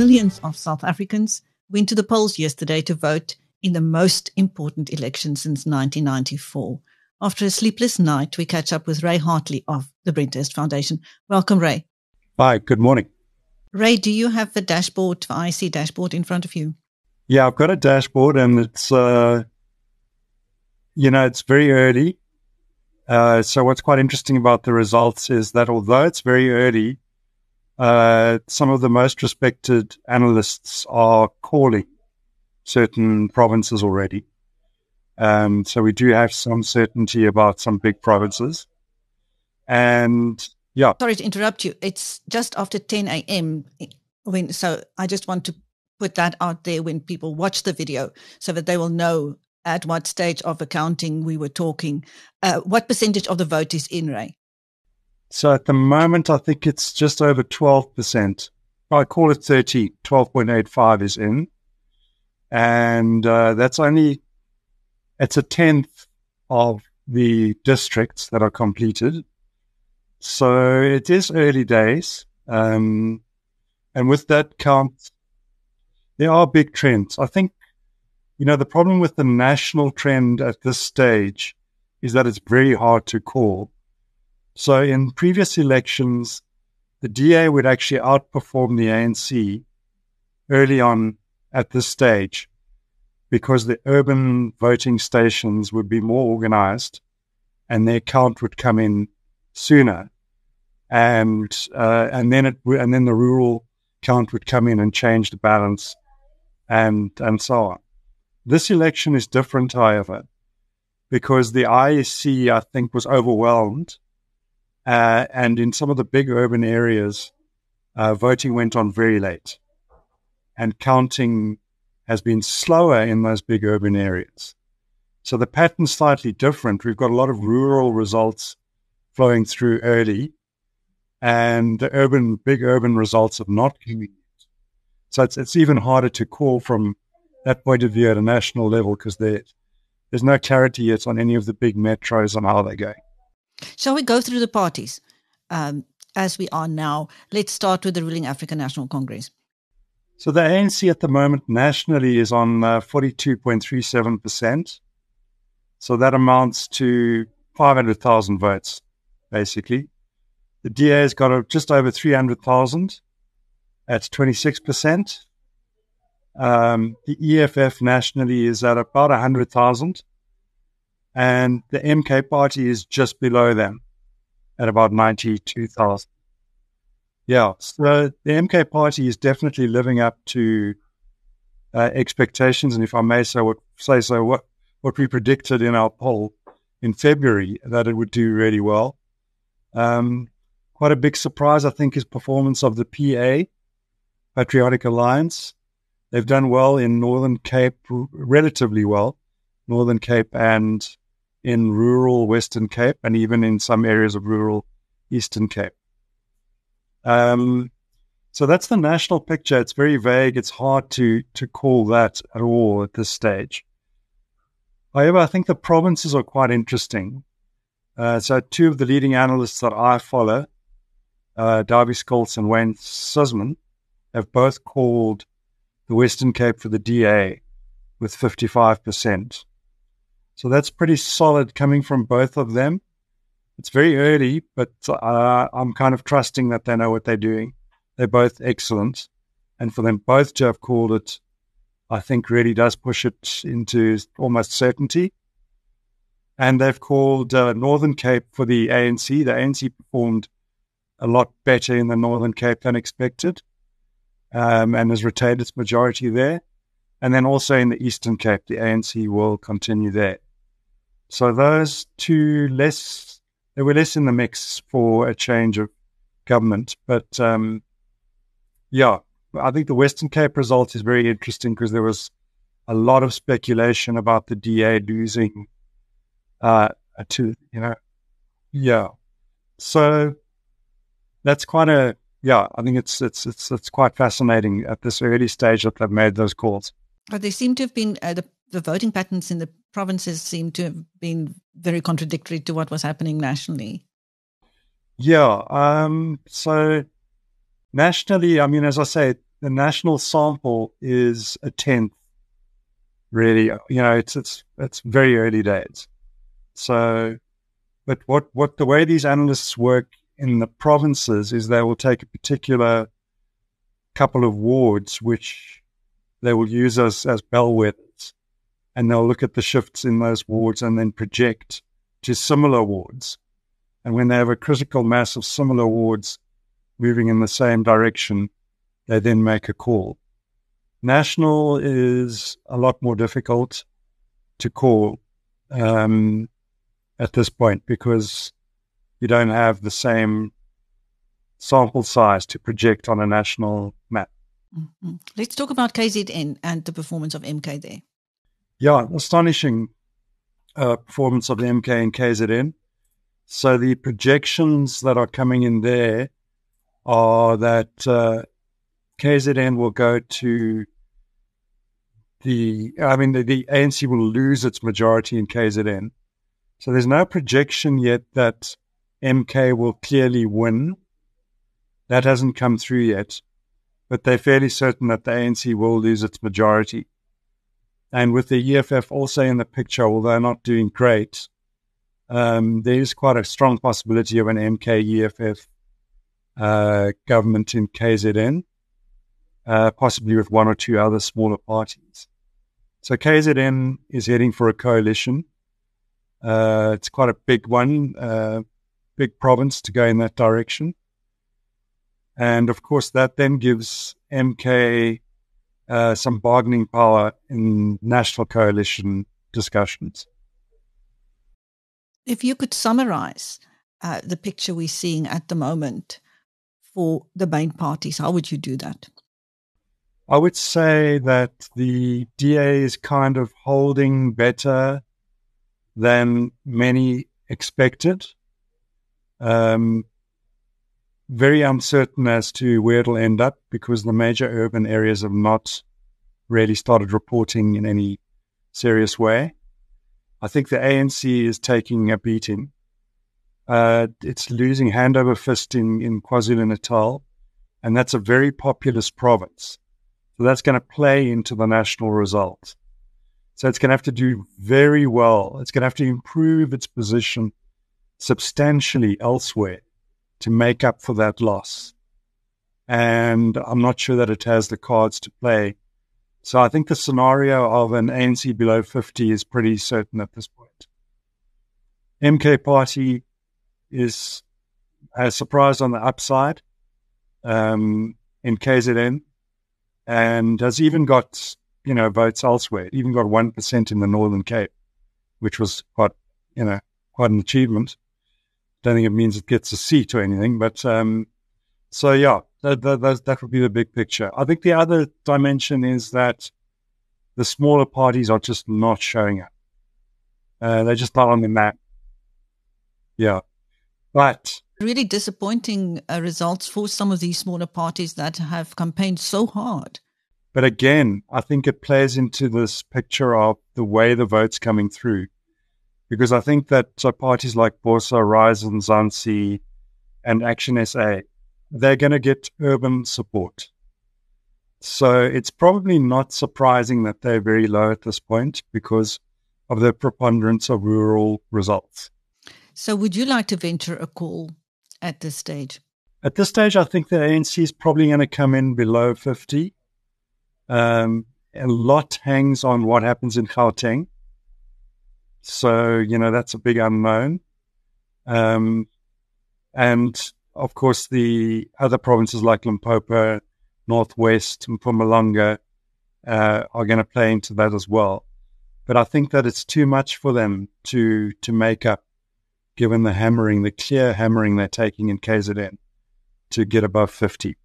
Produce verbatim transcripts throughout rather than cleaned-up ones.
millions of South Africans went to the polls yesterday to vote in the most important election since nineteen ninety-four. After a sleepless night, we catch up with Ray Hartley of the Brenthurst Foundation. Welcome, Ray. Hi, good morning. Ray, do you have the dashboard, the I C dashboard in front of you? Yeah, I've got a dashboard and it's, uh, you know, it's very early. Uh, so what's quite interesting about the results is that although it's very early, uh, some of the most respected analysts are calling certain provinces already. Um, so we do have some certainty about some big provinces. And yeah. Sorry to interrupt you. It's just after ten a.m. when, so I just want to put that out there when people watch the video so that they will know at what stage of accounting we were talking. Uh, what percentage of the vote is in, Ray? So at the moment, I think it's just over twelve percent. I call it thirty, twelve point eight five is in. And uh, that's only, it's a tenth of the districts that are completed. So it is early days. Um, and with that count, there are big trends. I think, you know, the problem with the national trend at this stage is that it's very hard to call. So in previous elections, the D A would actually outperform the A N C early on at this stage because the urban voting stations would be more organized and their count would come in sooner. And uh, and then it w- and then the rural count would come in and change the balance and and so on. This election is different, however, because the I E C, I think, was overwhelmed. Uh, and in some of the big urban areas, uh, voting went on very late. And counting has been slower in those big urban areas. So the pattern's slightly different. We've got a lot of rural results flowing through early, and the urban, big urban results have not come in. So it's, it's even harder to call from that point of view at a national level because there, there's no clarity yet on any of the big metros on how they're going. Shall we go through the parties um, as we are now? Let's start with the ruling African National Congress. So the A N C at the moment nationally is on uh, forty-two point three seven percent. So that amounts to five hundred thousand votes, basically. The D A has got a, just over three hundred thousand at twenty-six percent. Um, the E F F nationally is at about one hundred thousand. And the M K party is just below them at about ninety-two thousand. Yeah, so the M K party is definitely living up to uh, expectations. And if I may so, say so, what, what we predicted in our poll in February, that it would do really well. Um, quite a big surprise, I think, is performance of the P A, Patriotic Alliance. They've done well in Northern Cape, relatively well, Northern Cape and in rural Western Cape, and even in some areas of rural Eastern Cape. Um, so that's the national picture. It's very vague. It's hard to to call that at all at this stage. However, I think the provinces are quite interesting. Uh, so two of the leading analysts that I follow, uh, Davie Scholtz and Wayne Sisman, have both called the Western Cape for the D A with fifty-five percent. So that's pretty solid coming from both of them. It's very early, but uh, I'm kind of trusting that they know what they're doing. They're both excellent. And for them both to have called it, I think really does push it into almost certainty. And they've called uh, Northern Cape for the A N C. The A N C performed a lot better in the Northern Cape than expected, um, and has retained its majority there. And then also in the Eastern Cape, the A N C will continue there. So those two less, they were less in the mix for a change of government. But um, yeah, I think the Western Cape result is very interesting because there was a lot of speculation about the D A losing uh, to, you know, yeah. So that's quite a, yeah, I think it's, it's, it's, it's quite fascinating at this early stage that they've made those calls. But they seem to have been, uh, the, the voting patterns in the provinces seem to have been very contradictory to what was happening nationally. Yeah. Um, so nationally, I mean, as I say, the national sample is a tenth, really. You know, it's it's it's very early days. So, but what, what the way these analysts work in the provinces is they will take a particular couple of wards, which they will use as, as bellwethers, and they'll look at the shifts in those wards and then project to similar wards. And when they have a critical mass of similar wards moving in the same direction, they then make a call. National is a lot more difficult to call um, at this point because you don't have the same sample size to project on a national map. Mm-hmm. Let's talk about K Z N and the performance of M K there. Yeah, astonishing uh, performance of the M K and K Z N. So the projections that are coming in there are that uh, K Z N will go to the, I mean, the, the A N C will lose its majority in K Z N. So there's no projection yet that M K will clearly win. That hasn't come through yet, but they're fairly certain that the A N C will lose its majority. And with the E F F also in the picture, although not doing great, um, there is quite a strong possibility of an M K E F F uh, government in K Z N, uh, possibly with one or two other smaller parties. So K Z N is heading for a coalition. Uh, it's quite a big one, uh, big province to go in that direction. And of course, that then gives M K uh, some bargaining power in national coalition discussions. If you could summarize uh, the picture we're seeing at the moment for the main parties, how would you do that? I would say that the D A is kind of holding better than many expected. Um, very uncertain as to where it'll end up because the major urban areas have not really started reporting in any serious way. I think the A N C is taking a beating. Uh, it's losing hand over fist in, in KwaZulu-Natal, and that's a very populous province. So that's going to play into the national result. So it's going to have to do very well. It's going to have to improve its position substantially elsewhere to make up for that loss. And I'm not sure that it has the cards to play. So I think the scenario of an A N C below fifty is pretty certain at this point. M K Party is has surprised on the upside um, in K Z N and has even got, you know, votes elsewhere. It even got one percent in the Northern Cape, which was quite, you know, quite an achievement. Don't think it means it gets a seat or anything, but um, so yeah, that, that, that would be the big picture. I think the other dimension is that the smaller parties are just not showing up. Uh, they're just not on the map. Yeah, but really disappointing uh, results for some of these smaller parties that have campaigned so hard. But again, I think it plays into this picture of the way the vote's coming through. Because I think that uh, parties like Bosa, Rise and Mzansi and Action S A, they're going to get urban support. So it's probably not surprising that they're very low at this point because of the preponderance of rural results. So would you like to venture a call at this stage? At this stage, I think the A N C is probably going to come in below fifty. Um, a lot hangs on what happens in Gauteng. So, you know, that's a big unknown. Um, and, of course, the other provinces like Limpopo, Northwest, Mpumalanga uh, are going to play into that as well. But I think that it's too much for them to to make up, given the hammering, the clear hammering they're taking in K Z N to get above fifty.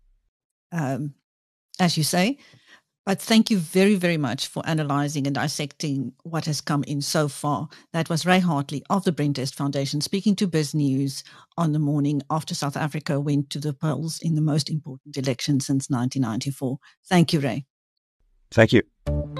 Um, as you say. But thank you very, very much for analysing and dissecting what has come in so far. That was Ray Hartley of the Brentest Foundation speaking to Biz News on the morning after South Africa went to the polls in the most important election since nineteen ninety-four. Thank you, Ray. Thank you.